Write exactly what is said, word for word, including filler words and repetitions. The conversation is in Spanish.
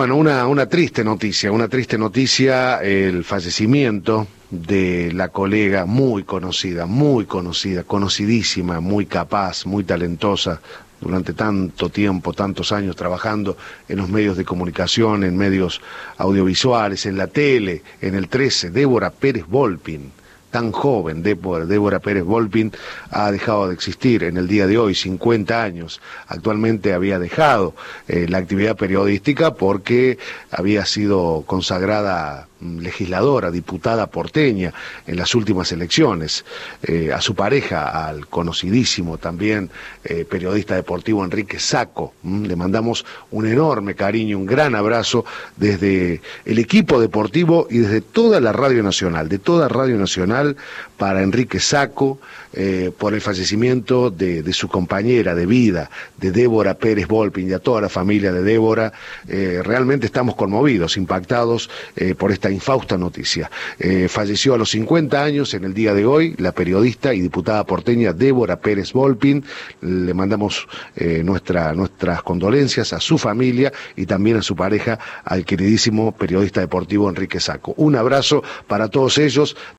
Bueno, una, una triste noticia, una triste noticia, el fallecimiento de la colega muy conocida, muy conocida, conocidísima, muy capaz, muy talentosa, durante tanto tiempo, tantos años trabajando en los medios de comunicación, en medios audiovisuales, en la tele, en el trece, Débora Pérez Volpin. Tan joven, Débora, Débora Pérez Volpin ha dejado de existir en el día de hoy, cincuenta años. Actualmente había dejado eh, la actividad periodística porque había sido consagrada legisladora, diputada porteña en las últimas elecciones. Eh, a su pareja, al conocidísimo también eh, periodista deportivo Enrique Sacco, ¿m? le mandamos un enorme cariño, un gran abrazo desde el equipo deportivo y desde toda la Radio Nacional, de toda Radio Nacional, para Enrique Sacco, eh, por el fallecimiento de, de su compañera de vida, de Débora Pérez Volpin, y a toda la familia de Débora. Eh, realmente estamos conmovidos, impactados eh, por esta infausta noticia. Eh, falleció a los cincuenta años en el día de hoy la periodista y diputada porteña Débora Pérez Volpin. Le mandamos eh, nuestra, nuestras condolencias a su familia y también a su pareja, al queridísimo periodista deportivo Enrique Sacco. Un abrazo para todos ellos,